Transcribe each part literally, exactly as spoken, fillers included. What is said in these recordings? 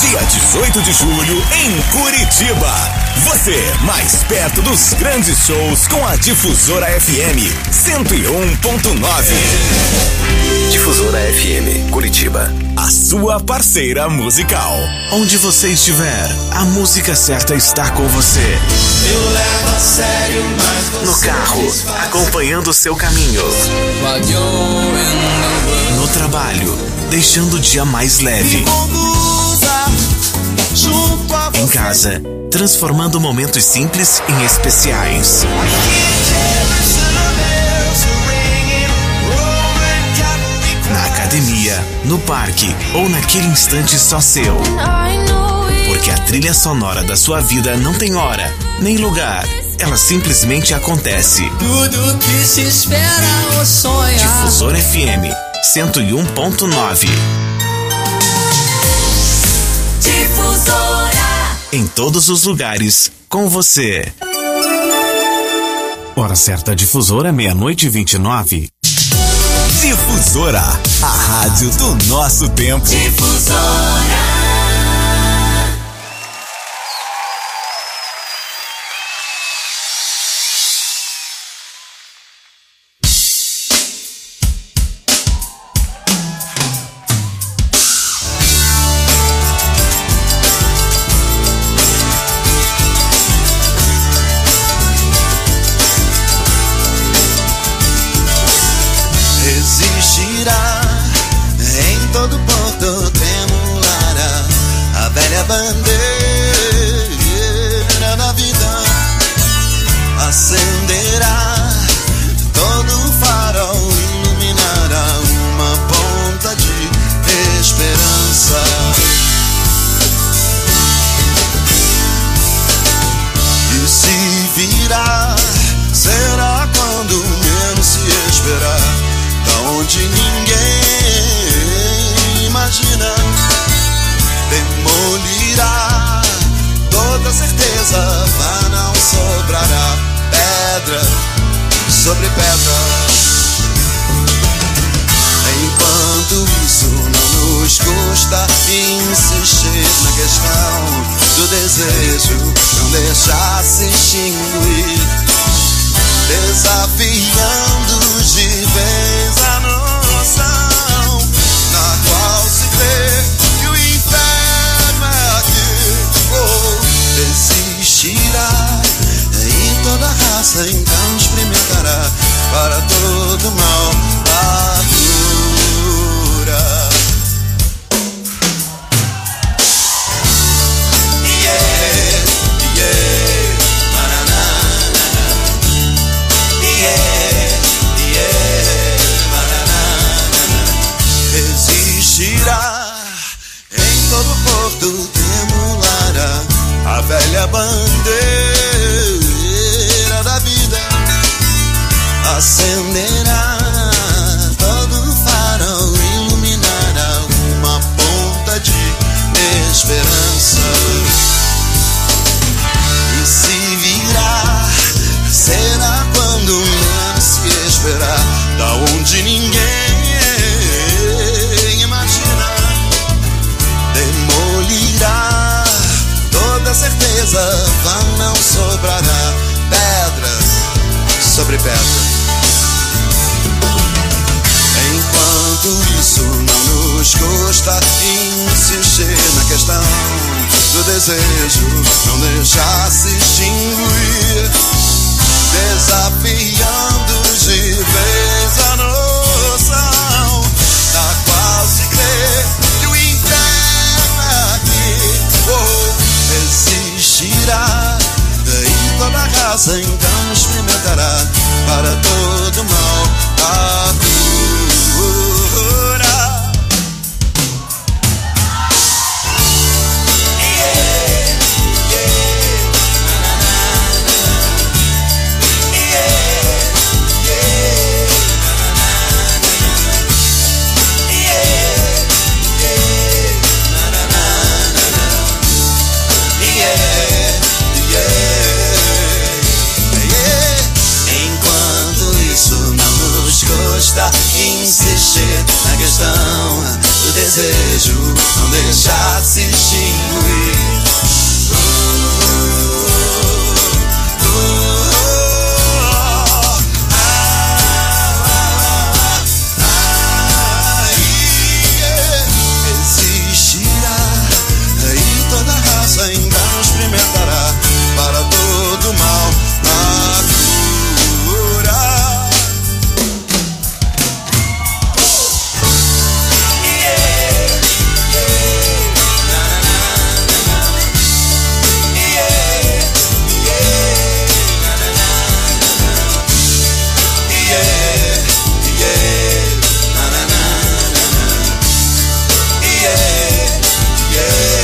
dia dezoito de julho, em Curitiba. Você, mais perto dos grandes shows com a Difusora F M cento e um ponto nove. Difusora F M, Curitiba. A sua parceira musical. Onde você estiver, a música certa está com você. Eu levo a sério, mas você no carro, acompanhando o seu caminho. No trabalho, deixando o dia mais leve. Em casa, transformando momentos simples em especiais. Na academia, no parque ou naquele instante só seu. Porque a trilha sonora da sua vida não tem hora, nem lugar. Ela simplesmente acontece. Tudo que se espera ou sonha. Difusora F M cento e um ponto nove. Difusora. Em todos os lugares, com você. Hora certa, Difusora, meia-noite e vinte e nove. Difusora, a rádio do nosso tempo. Difusora. já se extinguir. Ainda não experimentará para todo mal a cura. Yeah, yeah, na, na, na, na. Yeah, yeah, na, na, na, na. Yeah, yeah, na, na, na, na. Yeah, yeah.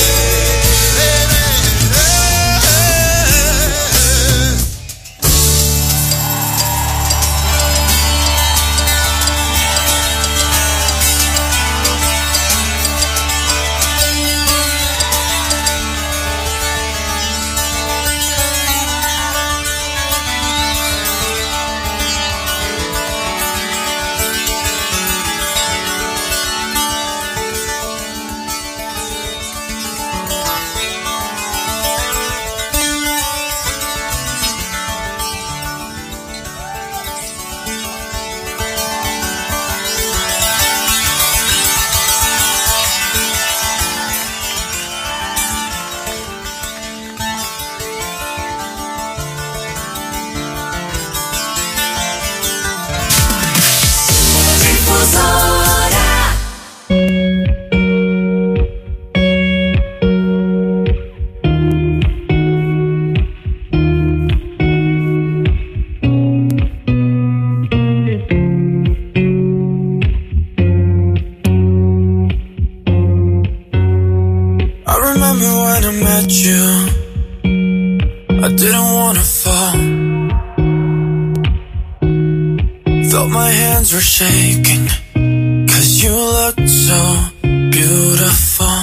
Were shaking, 'cause you looked so beautiful.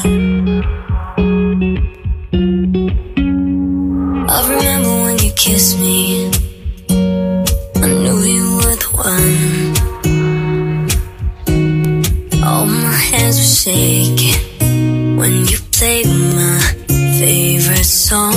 I remember when you kissed me, I knew you were the one. All my hands were shaking when you played my favorite song.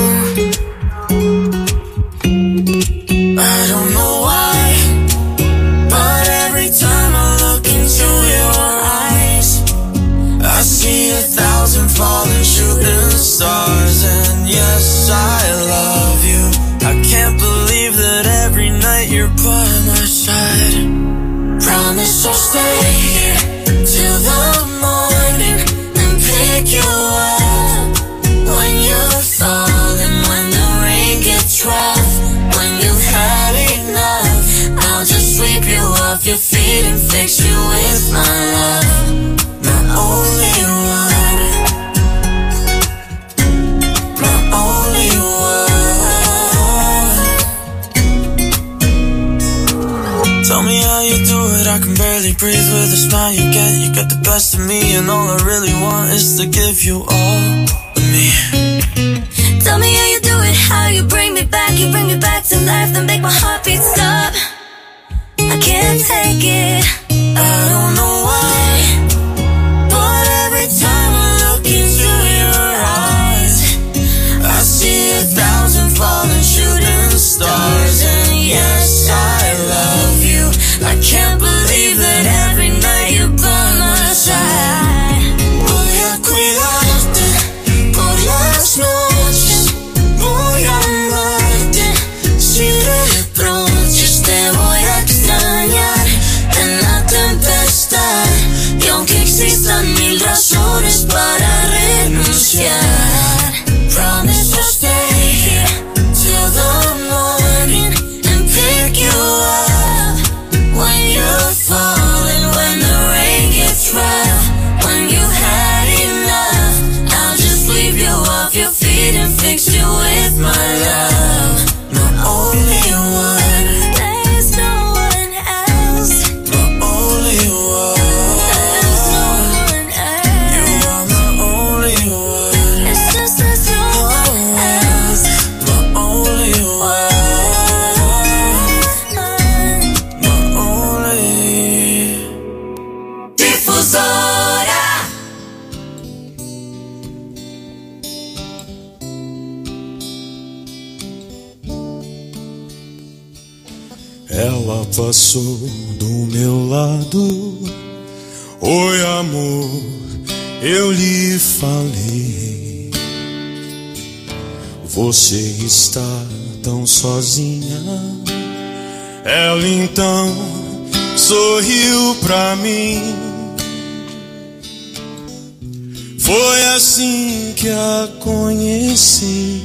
I don't know why, but every time I look into your eyes, I see a thousand falling shooting stars. And yes, I love you. I can't believe that every night you're by my side. Promise I'll stay here till the morning and pick you up when you're falling, when the rain gets rough, when you've had enough. I'll just sweep you off your feet and fix you with my love, my only one, my only one. Tell me how you do it, I can barely breathe with the smile you get. You got the best of me, and all I really want is to give you all of me. Tell me how you do it, how you bring me back, you bring me back to life, then make my heartbeat stop. I can't take it, I don't know why, but every time I look into your eyes, I see a thousand falling shooting stars. And yes, I love you. I can't believe that every night you're by my side. Voy a cuidarte por las noches, voy a amarte sin reproches, te voy a extrañar en la tempestad, y aunque existan mil razones para renunciar, promise I'll stay here till the morning and pick you up when you're falling, when the rain gets rough, when you had enough. Ela passou do meu lado. Oi, amor, eu lhe falei. Você está tão sozinha. Ela então sorriu pra mim. Foi assim que a conheci.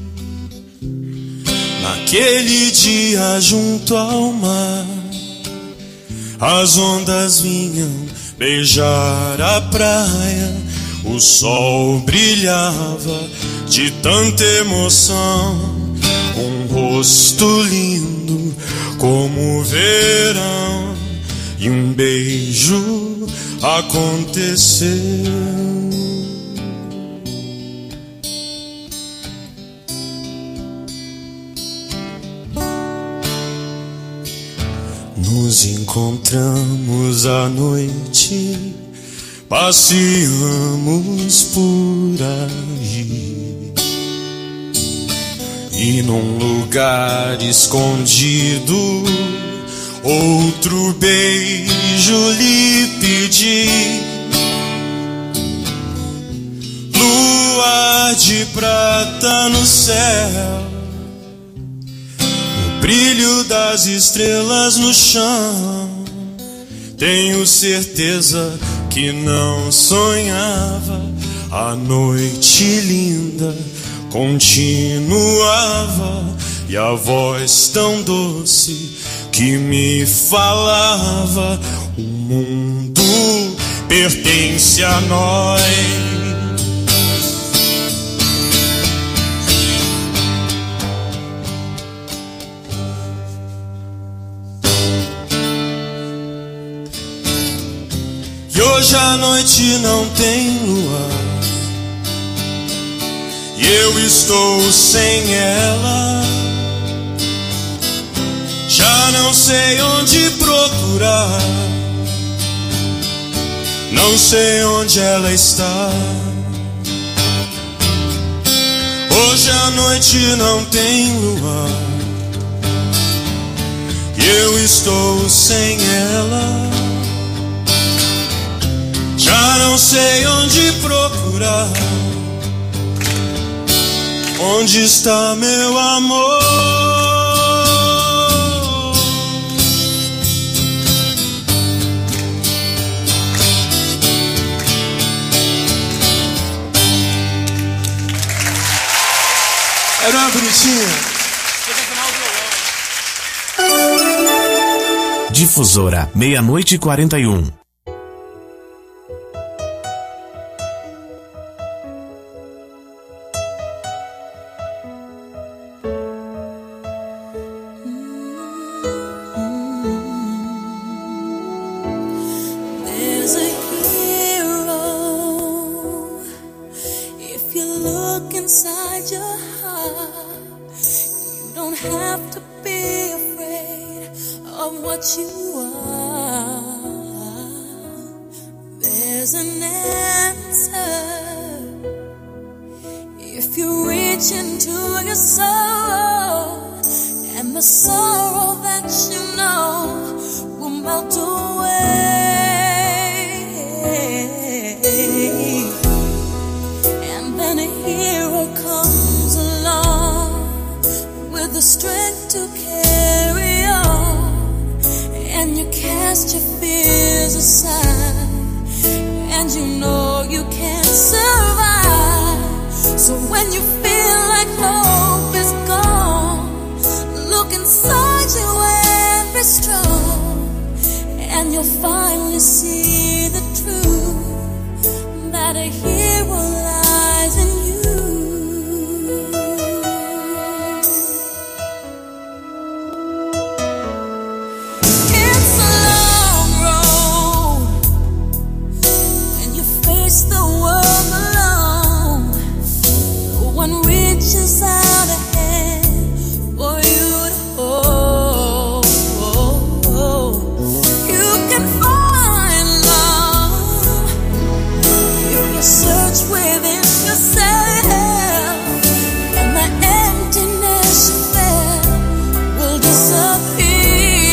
Naquele dia junto ao mar, as ondas vinham beijar a praia. O sol brilhava de tanta emoção. Um rosto lindo como o verão. E um beijo aconteceu. Nos encontramos à noite, passeamos por aí. E num lugar escondido, outro beijo lhe pedi. Lua de prata no céu, brilho das estrelas no chão. Tenho certeza que não sonhava. A noite linda continuava. E a voz tão doce que me falava: o mundo pertence a nós. E hoje a noite não tem lua, e eu estou sem ela. Já não sei onde procurar, não sei onde ela está. Hoje a noite não tem lua, e eu estou sem ela. Já não sei onde procurar. Onde está meu amor? Era uma bonitinha. Difusora, meia-noite e quarenta e um. Disappear.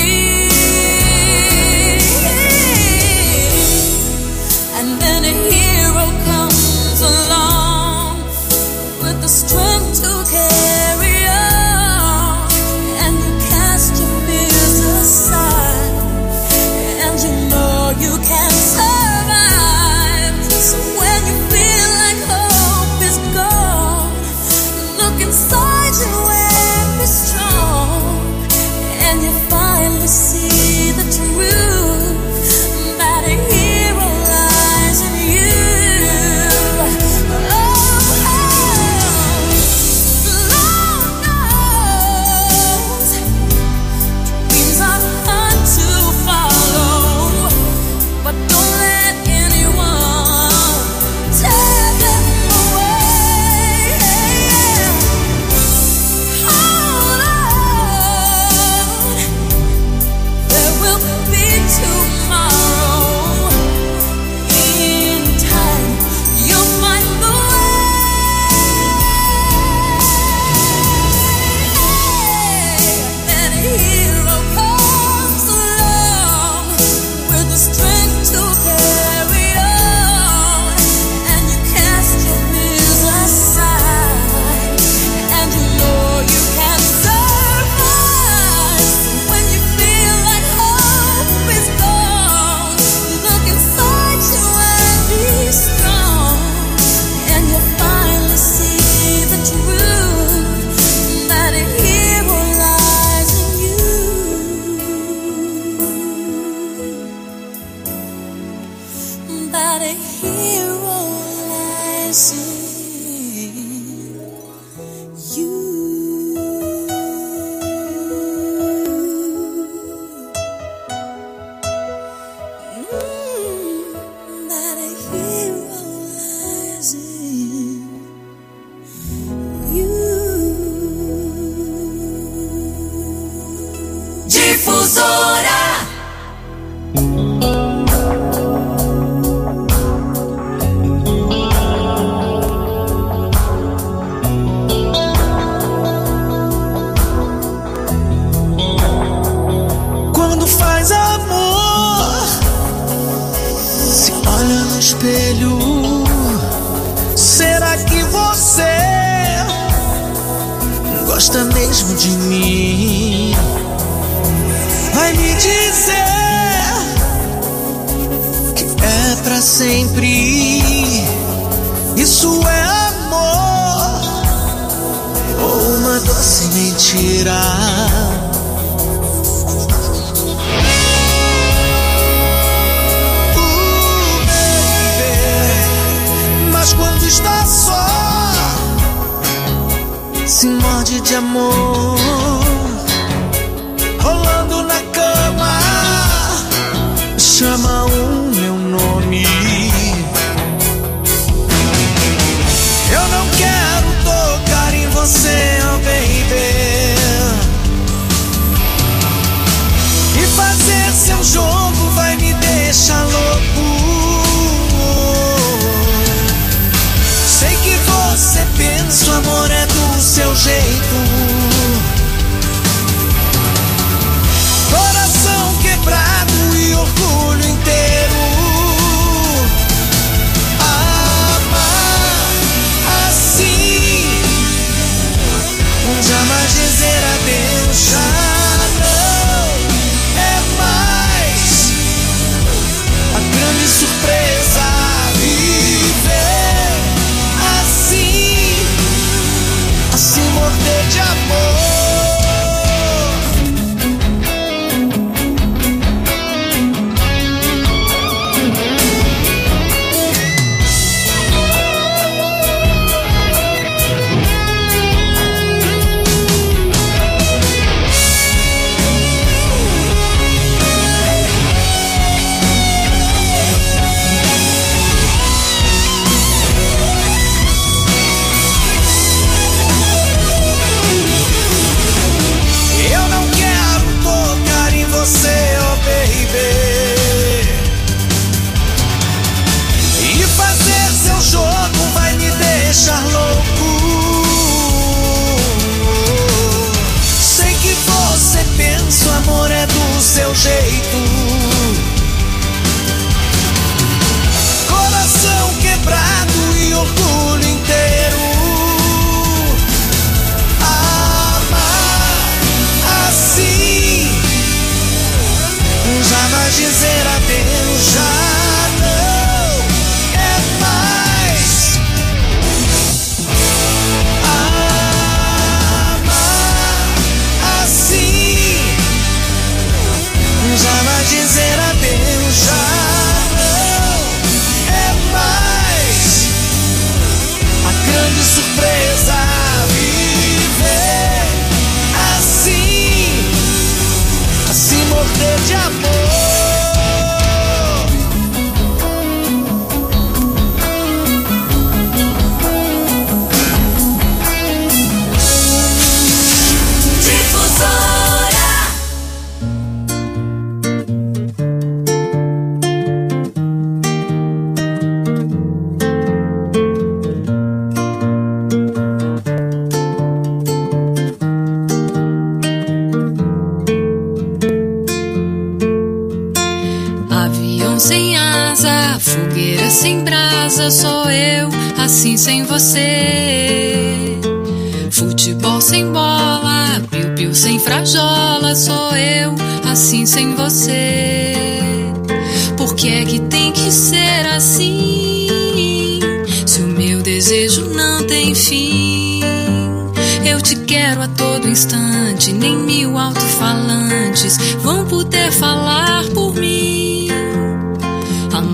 Vão poder falar por mim. Amor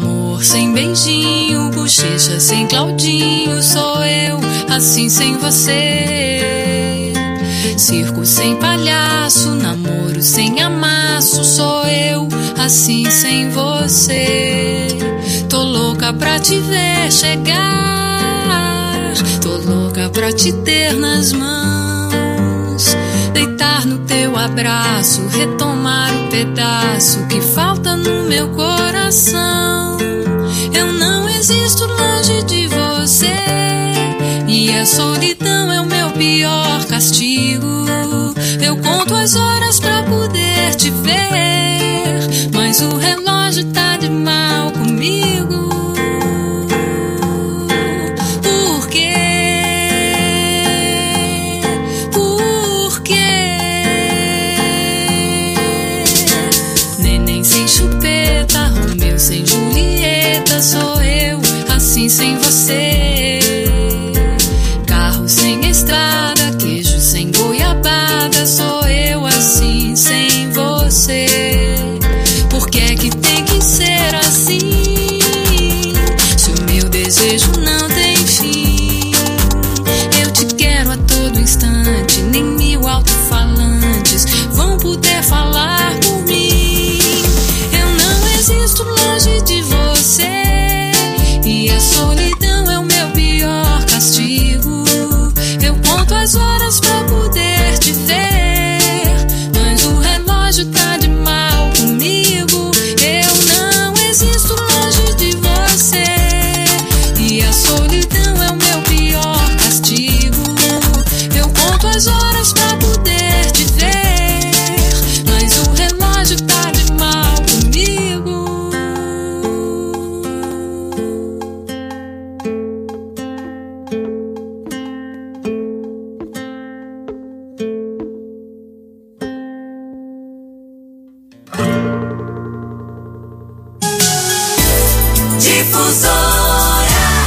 Amor sem beijinho, bochecha sem Claudinho, sou eu, assim sem você. Circo sem palhaço, namoro sem amasso, sou eu, assim sem você. Tô louca pra te ver chegar, tô louca pra te ter nas mãos, deitar no teu abraço, retomar o pedaço que falta no meu coração. Eu não existo longe de você, e a solidão é o meu pior castigo. Eu conto as horas pra poder te ver, mas o relógio tá de mal comigo. Por quê? Por quê? Neném sem chupeta, Romeu sem Julieta, sou eu, assim sem você. Carro sem estrada, queijo sem goiabada, sou eu, assim sem você. Por que é que tem que ser assim? Se o meu desejo não tem fim, eu te quero a todo instante, nem mil alto-falantes vão poder falar por mim. Eu não existo longe de você, e a solidão é o meu pior castigo. Eu conto as horas pra poder te ver, mas o relógio tá de mal comigo. Eu não existo longe de você, e a solidão é o meu pior castigo. Eu conto as horas pra poder te ver, mas o relógio tá de mal comigo. Difusora.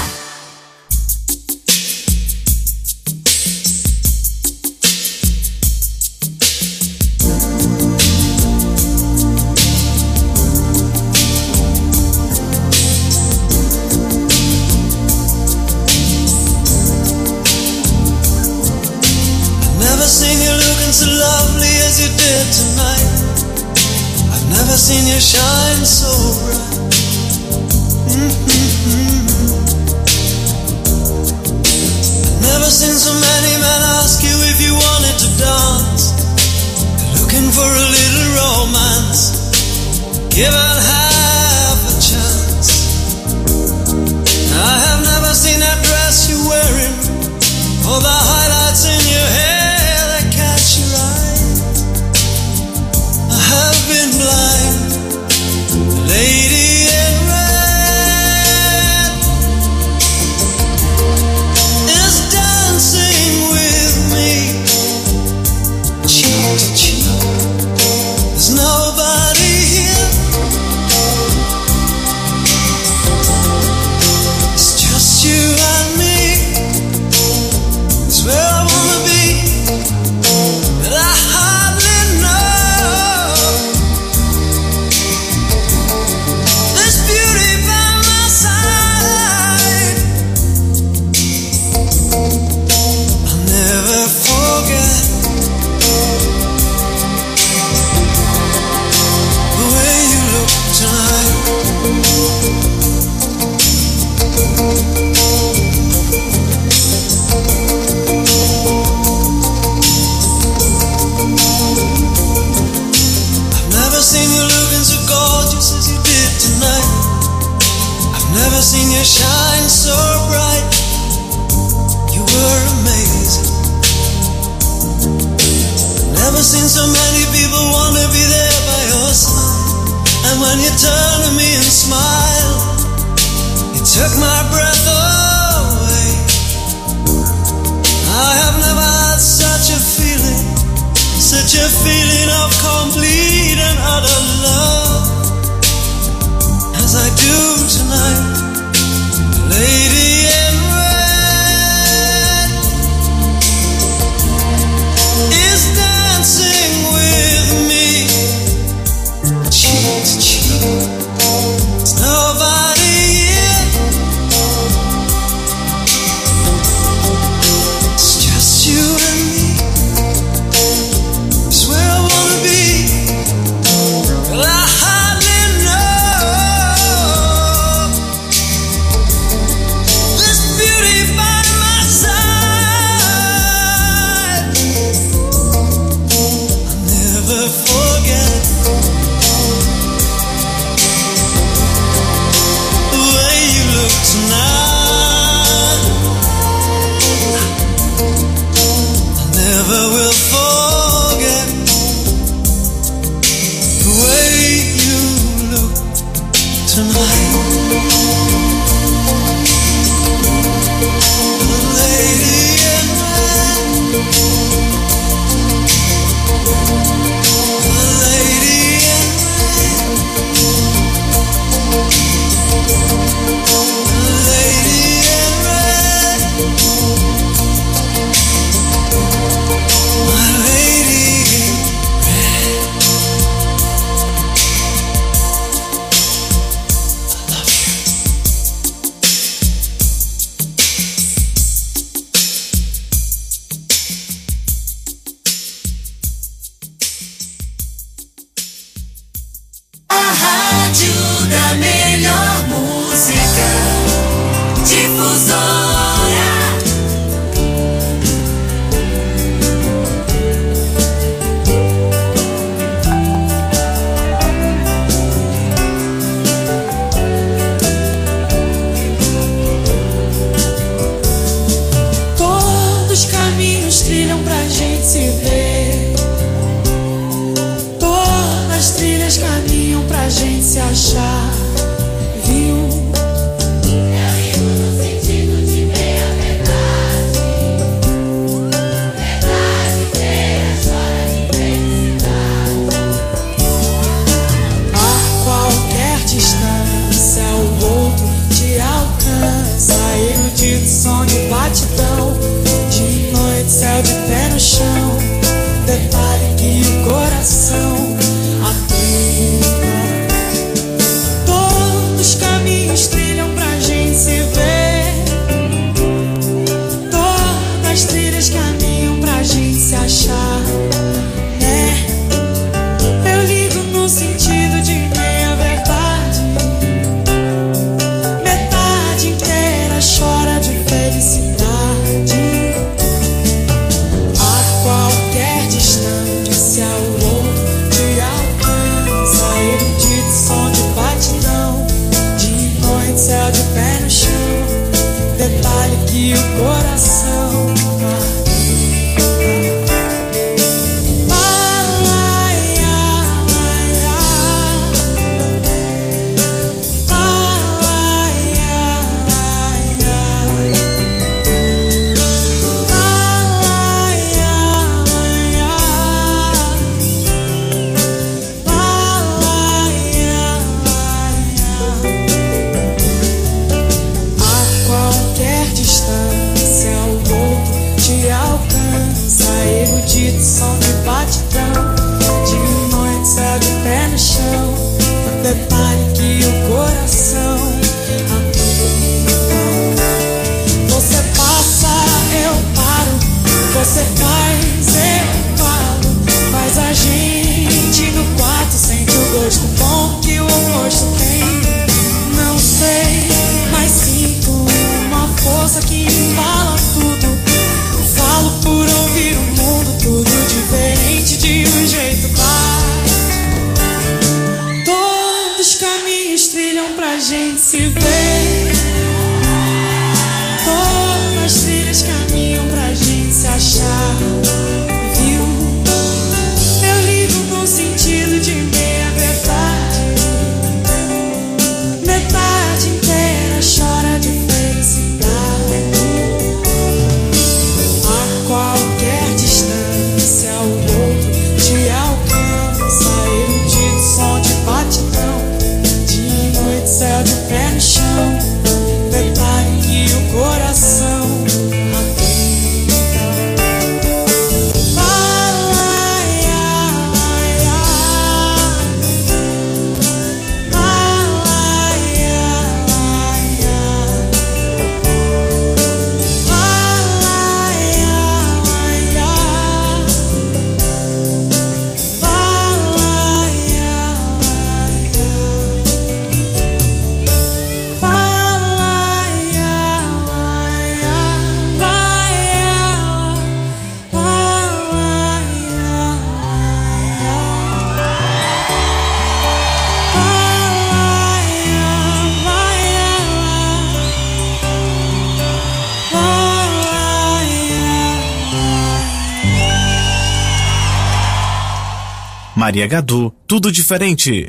Never seen you looking so lovely as you did tonight. I've never seen you shine so bright. Mm-hmm. I've never seen so many men ask you if you wanted to dance. They're looking for a little romance, given half a chance. I have never seen that dress you're wearing, or the highlights in your hair that catch your eye. I have been blind, the lady in red is dancing with me, cheek to cheek. There's nobody here, it's just you and me. It's where I wanna be, but I hardly know. There's beauty by my side, I'll never forget the way you look tonight. I've never seen you looking so gorgeous as you did tonight. I've never seen you shine so bright. You were amazing. Never seen so many people want to be there by your side. And when you turn to me and smile, you took my breath away. I have never had such a feeling, such a feeling of complete and utter love as I do tonight. Lady in red is dancing with me, cheek to cheek. There's nobody felicidade. A qualquer distância o outro te alcança. Erudito som de batidão, de noite céu de pé no chão. Detalhe que o coração som de batidão, de noite céu de pé no chão. Um detalhe que o coração aperta. Você passa, eu paro. Você faz, eu falo. Faz a gente no quarto, sente o gosto bom que o rosto tem. Não sei, mas sinto uma força que embala tudo. Falo por ouvir o mundo, tudo diferente de um jeito claro. Todos os caminhos trilham pra gente se ver. Todas as trilhas caminham pra gente se achar. Viu? Eu ligo no sentido de meia verdade. Metade inteira chora de felicidade. Qualquer distância o outro te alcança. Erudito som de batidão, de noite céu de pé no chão. Detalhe que o coração Maria Gadu, tudo diferente.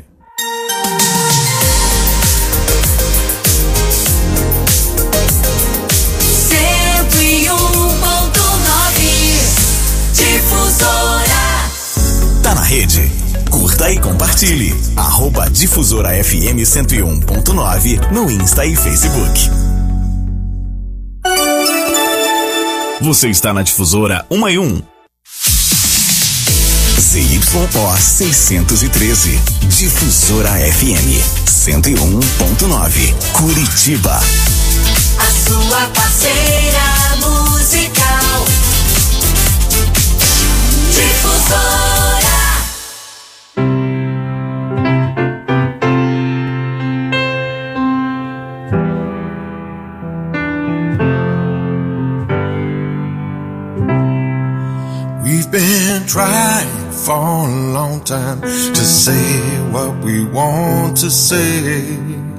cento e um ponto nove Difusora. Tá na rede? Curta e compartilhe. Arroba Difusora F M cento e um ponto nove no Insta e Facebook. Você está na Difusora um e um. Z Y O seiscentos e treze, Difusora F M cento e um ponto nove, Curitiba. A sua parceira musical. Difusora. We've been trying for a long time to say what we want to say,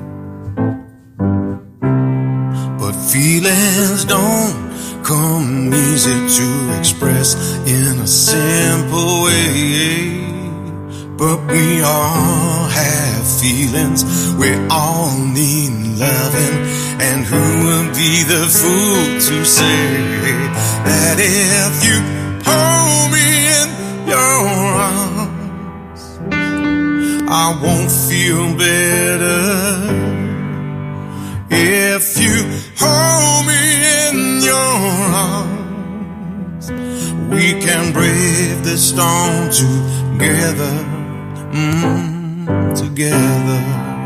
but feelings don't come easy to express in a simple way. But we all have feelings, we all need loving, and who would be the fool to say that if you hold me in your arms, I won't feel better. If you hold me in your arms, we can brave the storm together, mm, together.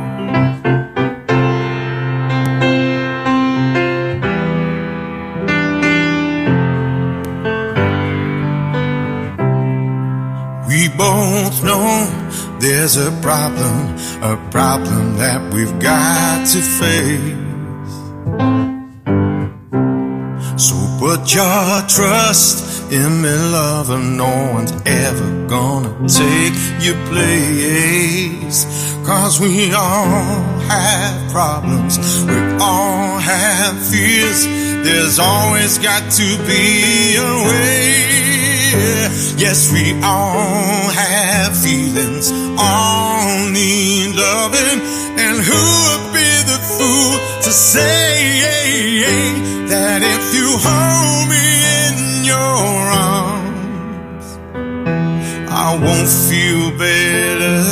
We both know there's a problem, a problem that we've got to face. So put your trust in me, lover. No one's ever gonna take your place. Cause we all have problems, we all have fears. There's always got to be a way. Yes, we all have feelings, all need loving. And who would be the fool to say that if you hold me in your arms, I won't feel better?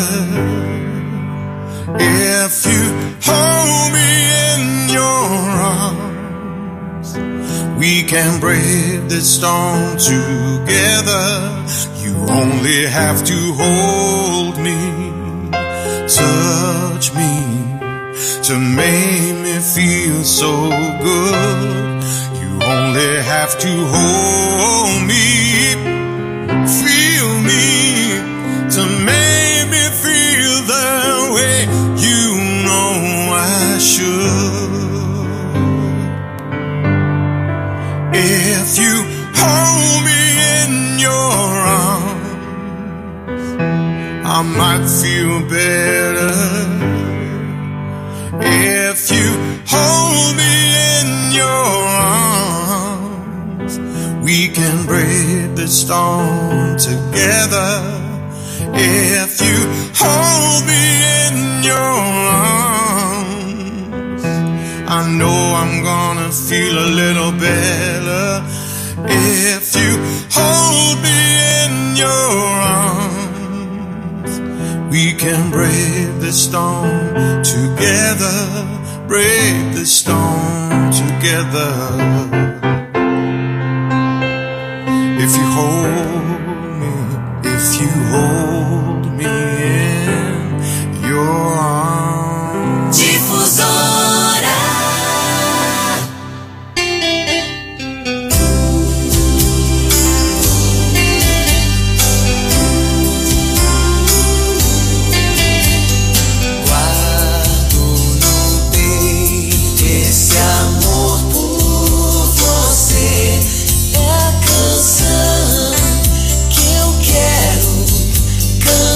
If you hold me in your arms, we can brave this storm together. You only have to hold me, touch me, to make me feel so good. You only have to hold me, feel me, to make me feel the way you know I should. If you hold me in your arms, I might feel better. If you hold me in your arms, we can brave the storm together. If you hold me in your arms, I know I'm gonna feel a little better. If you hold me in your arms, we can brave the storm together, brave the storm together. If you hold me, if you hold me in your arms. Difusora. Guardo no peito esse amor por você. É a canção que eu quero cantar.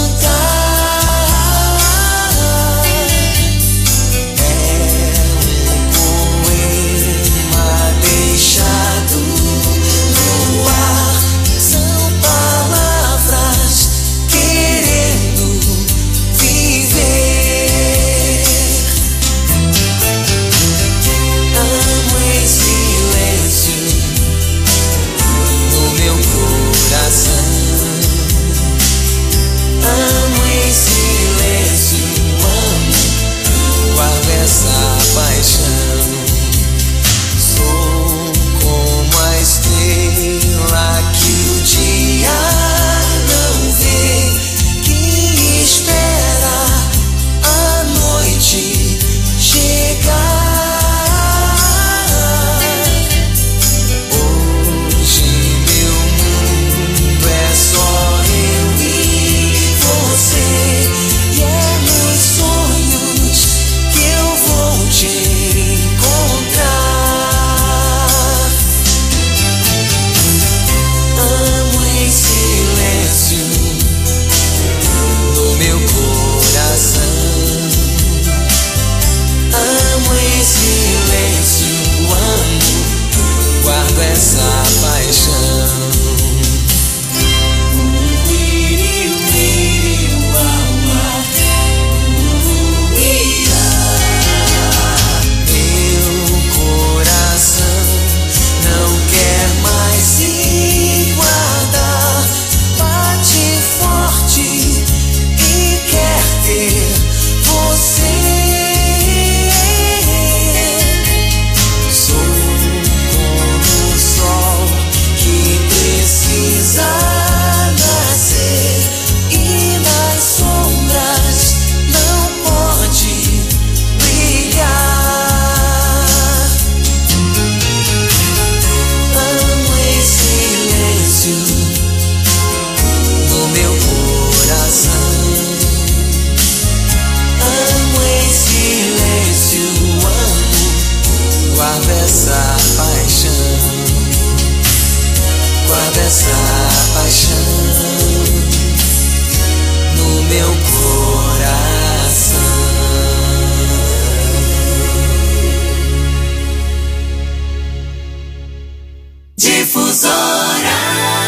Difusora.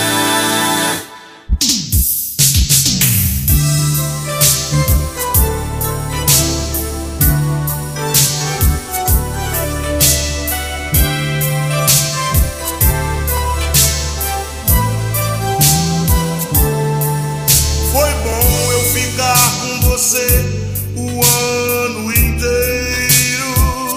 Foi bom eu ficar com você o ano inteiro.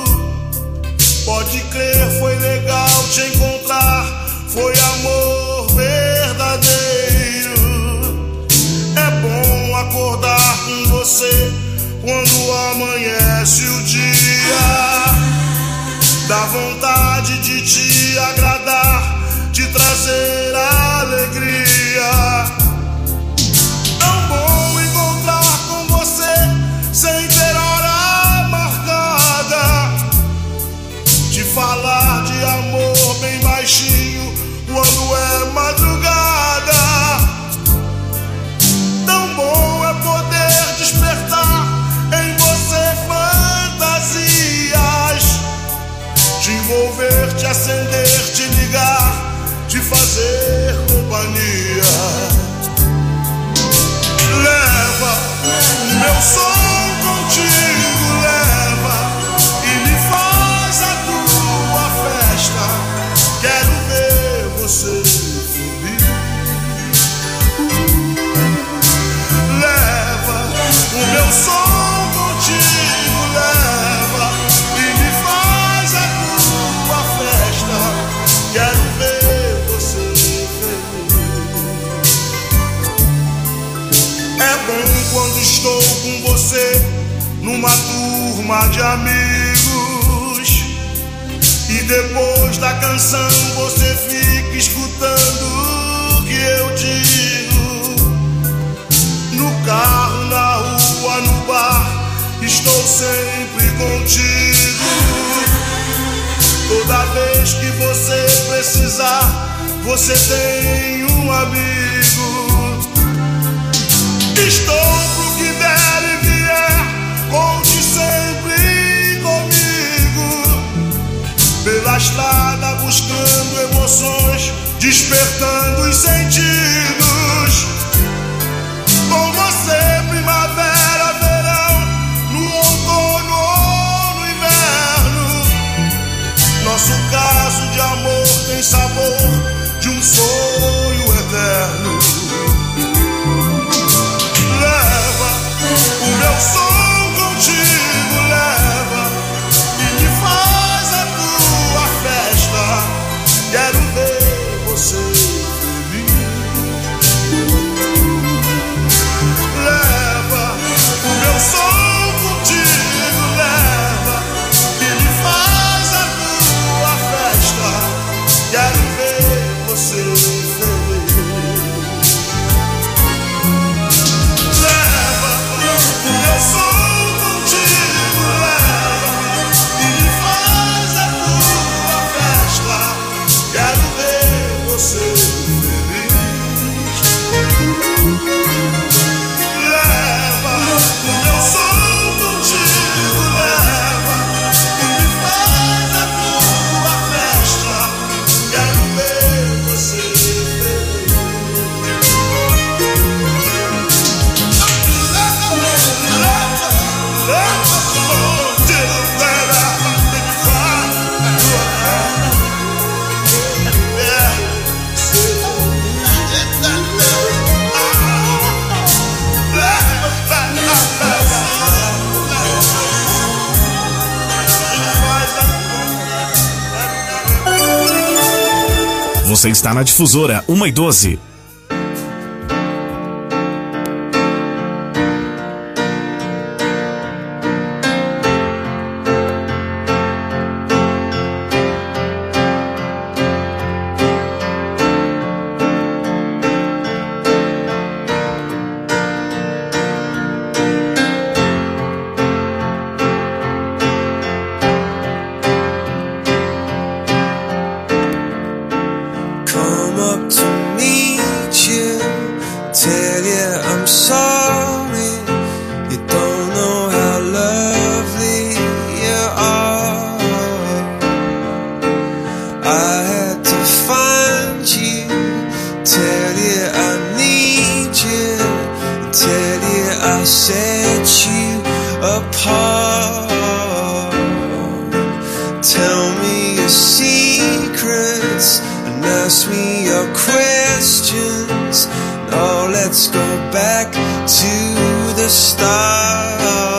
Pode crer, foi legal te encontrar. Foi amor verdadeiro. É bom acordar com você quando amanhece o dia. Dá vontade de te agradar, de trazer alegria. Tão bom encontrar com você sem ter hora marcada, de falar de amor bem baixinho quando é madrugada. Tão bom é poder despertar em você fantasias, te envolver, te acender, te ligar, te fazer companhia. Leva o meu som contigo, leva e me faz a tua festa. Quero ver você feliz. Leva o meu som contigo, leva e me faz a tua festa. Quero ver você feliz. É bom quando estou com você numa turma de amigos e depois da canção você fica escutando o que eu digo. No carro, na rua, no bar, estou sempre contigo. Toda vez que você precisar, você tem um amigo. Estou pro que der e vier, conte sempre comigo. Pela estrada buscando emoções, despertando os sentidos. Com você primavera, verão, no outono ou no inverno. Nosso caso de amor tem sabor de um sonho eterno. O meu som contigo leva e me faz a tua festa. Quero ver você feliz. Leva o meu som contigo, leva e me faz a tua festa. Quero ver você feliz. Você está na Difusora uma e doze. I had to find dance and ask me your questions. Now let's go back to the start.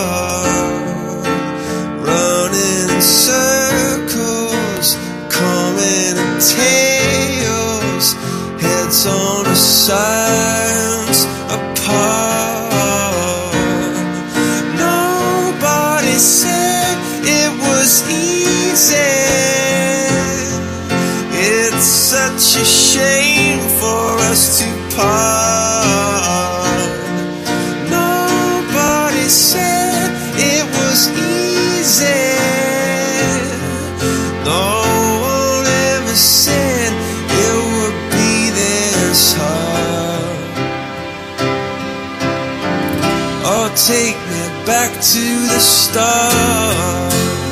Running in circles, coming in tails, heads on the sides apart. Nobody said it was easy. It's such a shame for us to part. Nobody said it was easy. No one ever said it would be this hard. Oh, take me back to the start.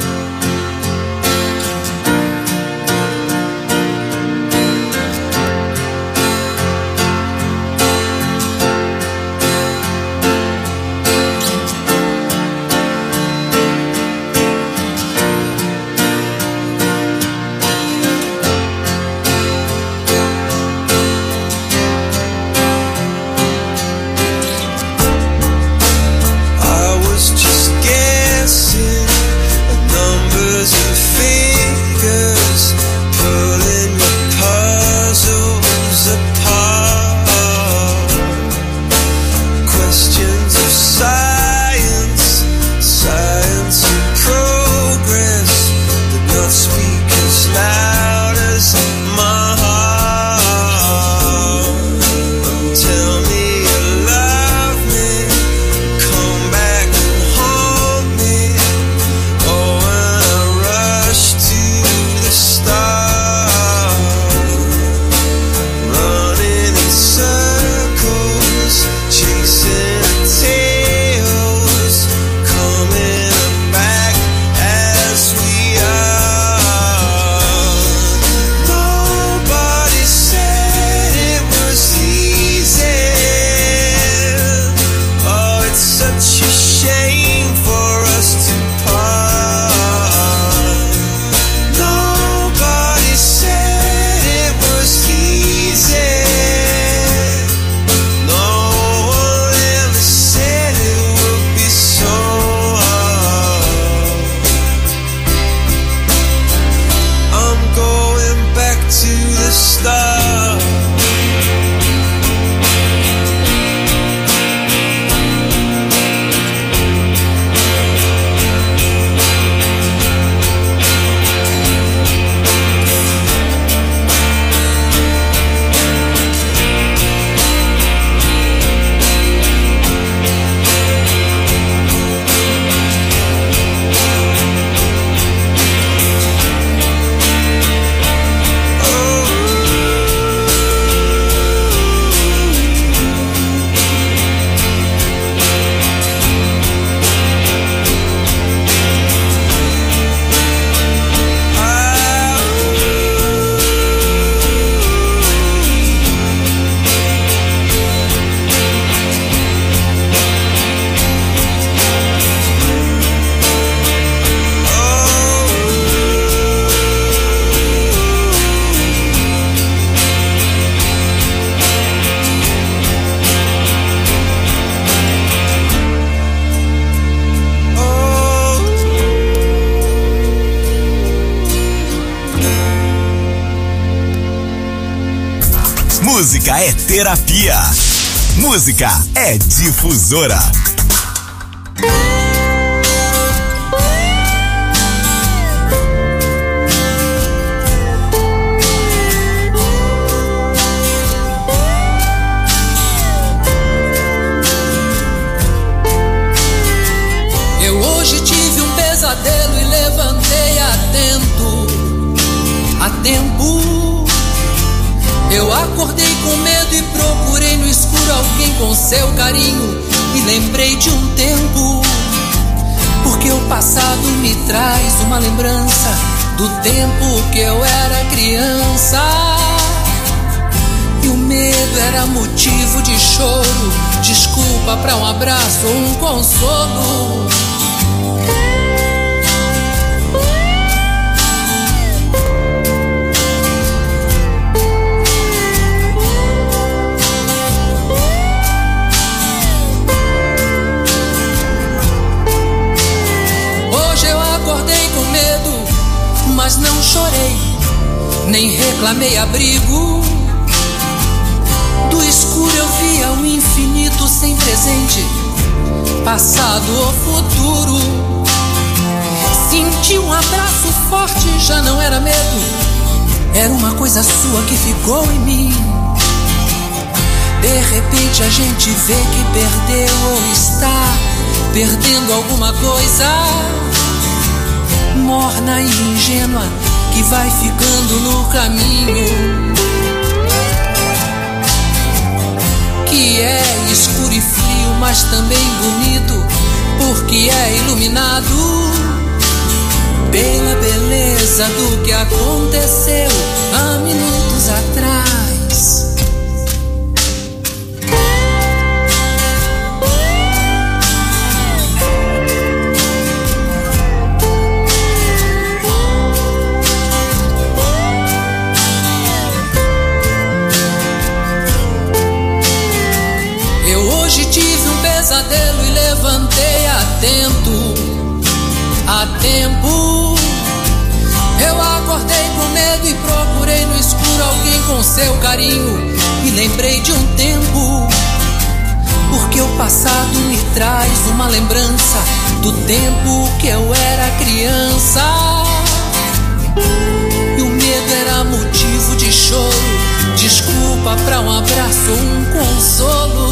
Música é terapia. Música é difusora. Eu hoje tive um pesadelo e levantei atento, a tempo. Eu acordei com medo e procurei no escuro alguém com seu carinho. E lembrei de um tempo, porque o passado me traz uma lembrança do tempo que eu era criança. E o medo era motivo de choro, desculpa pra um abraço ou um consolo. nem reclamei abrigo. Do escuro eu via o infinito sem presente, passado ou futuro. Senti um abraço forte, já não era medo, era uma coisa sua que ficou em mim. De repente a gente vê que perdeu ou está perdendo alguma coisa, morna e ingênua, que vai ficando no caminho. Que é escuro e frio, mas também bonito, porque é iluminado pela beleza do que aconteceu há minutos atrás. Eu hoje tive um pesadelo e levantei atento, a tempo. Eu acordei com medo e procurei no escuro alguém com seu carinho. E lembrei de um tempo, porque o passado me traz uma lembrança do tempo que eu era criança. E o medo era motivo de choro, desculpa pra um abraço ou um consolo.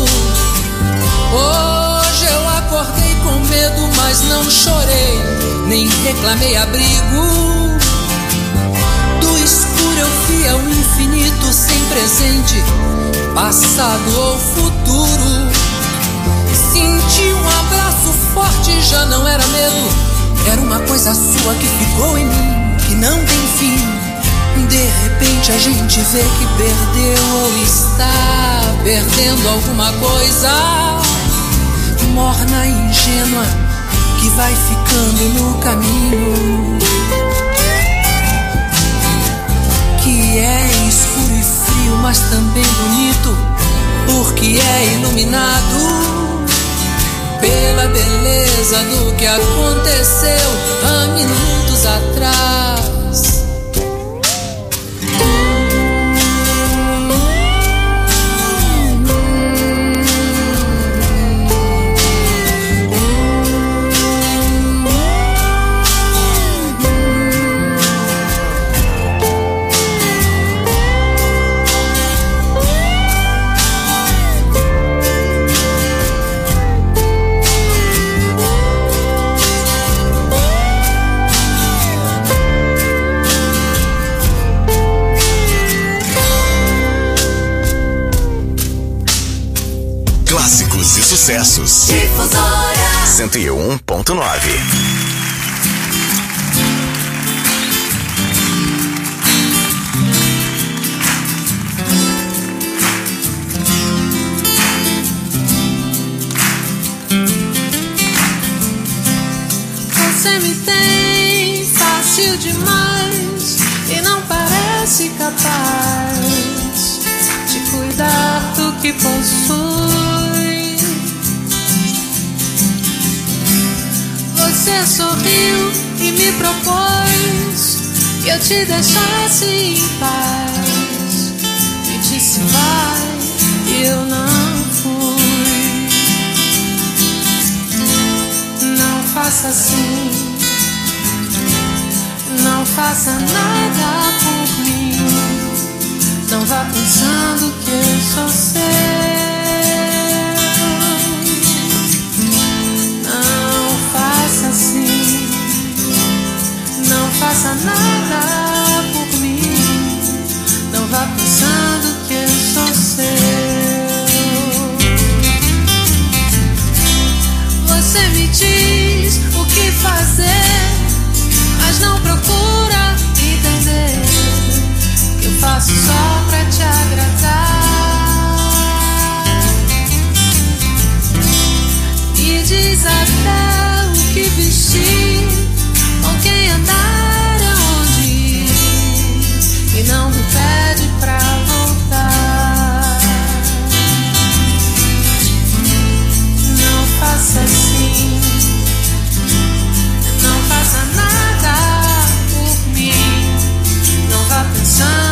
Hoje eu acordei com medo, mas não chorei, nem reclamei abrigo. Do escuro eu via o infinito sem presente, passado ou futuro. Senti um abraço forte, já não era medo, era uma coisa sua que ficou em mim, que não tem fim. De repente a gente vê que perdeu ou está perdendo alguma coisa, morna e ingênua, que vai ficando no caminho. Que é escuro e frio, mas também bonito, porque é iluminado pela beleza do que aconteceu há minutos atrás. Clássicos e sucessos. Difusora cento e um ponto nove. Você me tem fácil demais e não parece capaz de cuidar do que possui. Você sorriu e me propôs que eu te deixasse em paz. Me disse vai e eu não fui. Não faça assim, não faça nada por mim. Não vá pensando que eu sou seu. Não faça assim, não faça nada por mim. Não vá pensando que eu sou seu. Você me diz o que fazer, mas não procura entender que eu faço só pra te agradar. Me diz até o que vestir, com quem andar, aonde ir, e não me pede pra voltar. Não faça assim, não faça nada por mim. Não vá pensando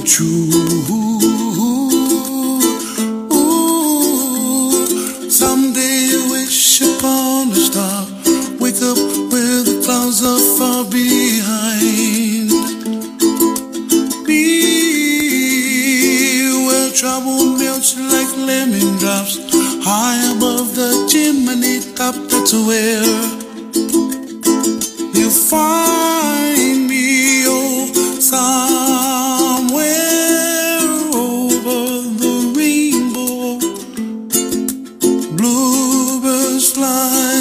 come true. Someday you wish upon a star, wake up where the clouds are far behind. Be where trouble melts like lemon drops, high above the chimney top. That's where you find me, oh, somewhere over the rainbow. Bluebirds fly,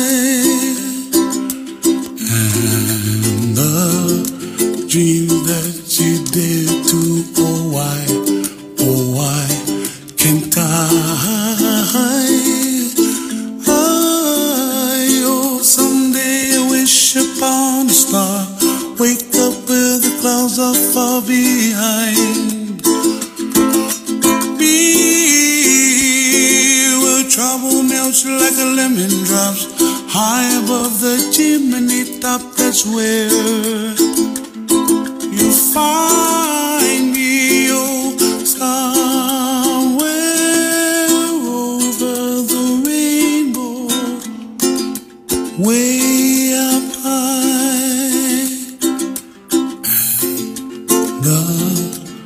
and the dream that you did to, oh why, oh why can't I? I, oh, someday I wish upon a star, wake up where the clouds are far behind. Be where trouble melts like a lemon drops, high above the chimney top. That's where